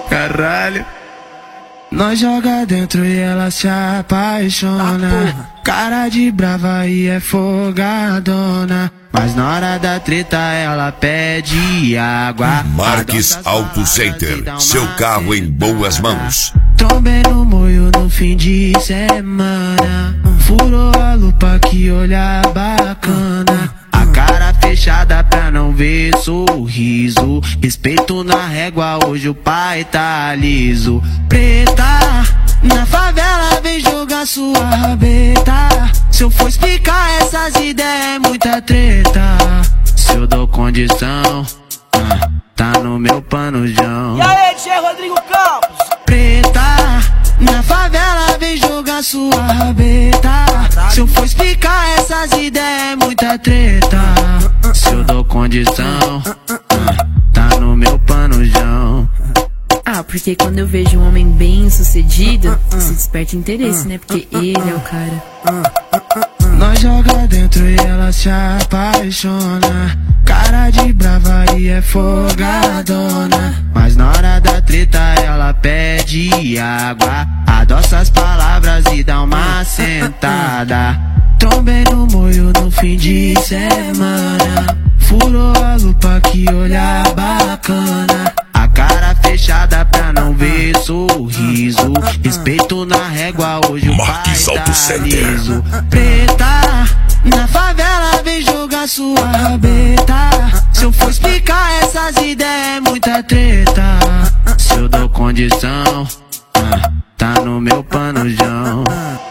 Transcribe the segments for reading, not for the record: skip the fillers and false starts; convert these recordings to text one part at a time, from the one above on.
Caralho. Nós joga dentro e ela se apaixona. Cara de brava e é folgadona. Mas na hora da treta ela pede água. Marques Auto Center, seu carro em boas mãos. Trombei no moio no fim de semana. Furou a lupa, que olhar bacana. A cara fechada pra não ver sorriso. Respeito na régua, hoje o pai tá liso. Preta, na favela vem jogar sua rabeta. Se eu for explicar essas ideias é muita treta. Se eu dou condição, tá no meu panojão. E aí, Tchê Rodrigo Campos? Preta, na favela vem jogar sua rabeta. Se eu for explicar essas ideias é muita treta. Se eu dou condição, tá no meu panojão. Ah, porque quando eu vejo um homem bem sucedido, se desperta interesse, né? Porque ele é o cara. Nós joga dentro e ela se apaixona. Cara de brava e é folgadona. Mas na hora da treta ela pede água. Adoça as palavras e dá uma sentada. Trombei no moio no fim de semana. Furou a lupa, que olhar bacana. A cara fechada pra não ver sorriso. Respeito na régua, hoje o pai tá liso. Preta, na favela vem jogar sua rabeta. Se eu for explicar essas ideias é muita treta. Se eu dou condição, tá no meu panojão.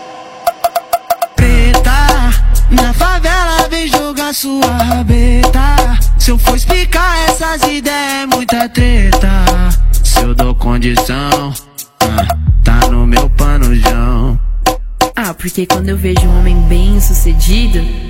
Preta, na favela vem jogar sua rabeta. Se eu for explicar essas ideias é muita treta. Se eu dou condição, tá no meu panojão. Ah, porque quando eu vejo um homem bem sucedido,